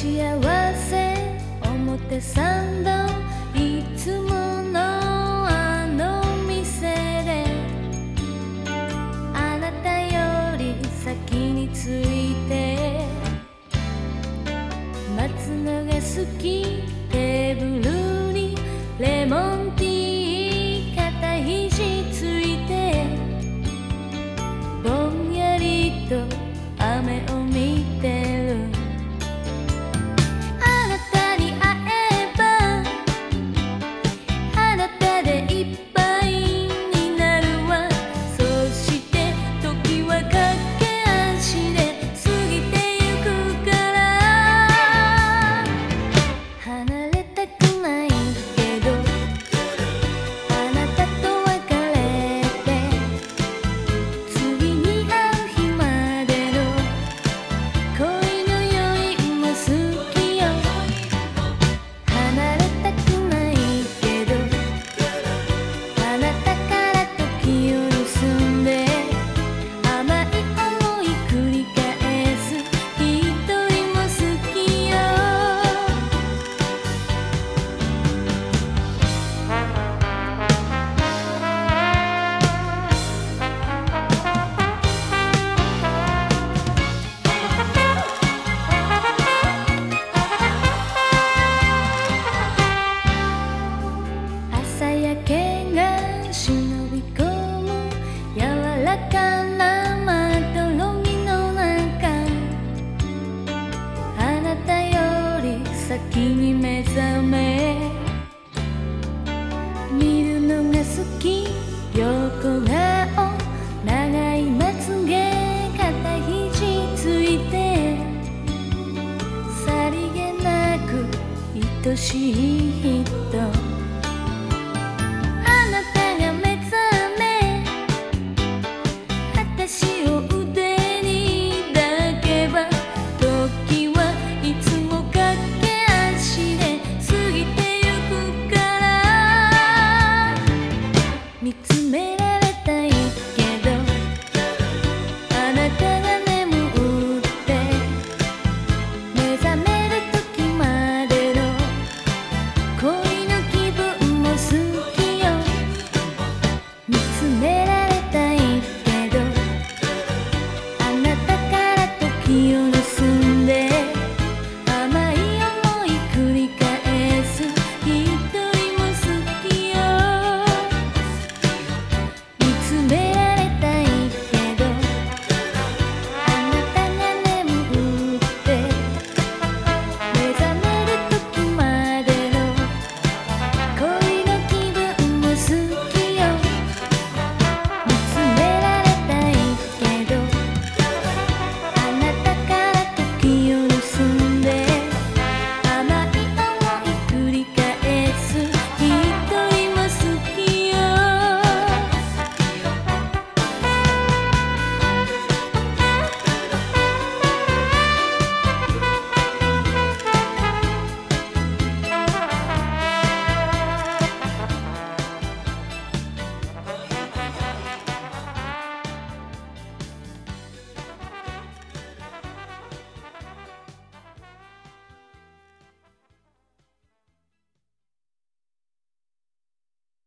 幸せ表参道いつものあの店であなたより先に着いて待つのが好きテーブルにレモンティー肩肘ついてぼんやりと雨を見てるあなたに会えばあなたでいっぱいになるわそして時は駆け足で過ぎてゆくから離れたくないけどあなたと別れて次に会う日までの恋の酔いも好きよ離れたくないけどあなたから時を盗んで甘い思い繰り返す一人も好きよ朝焼けが忍び込む柔らかなまどろみの中あなたより先に目覚め見るのが好き横顔長いまつげ肩肘ついてさりげなく愛しい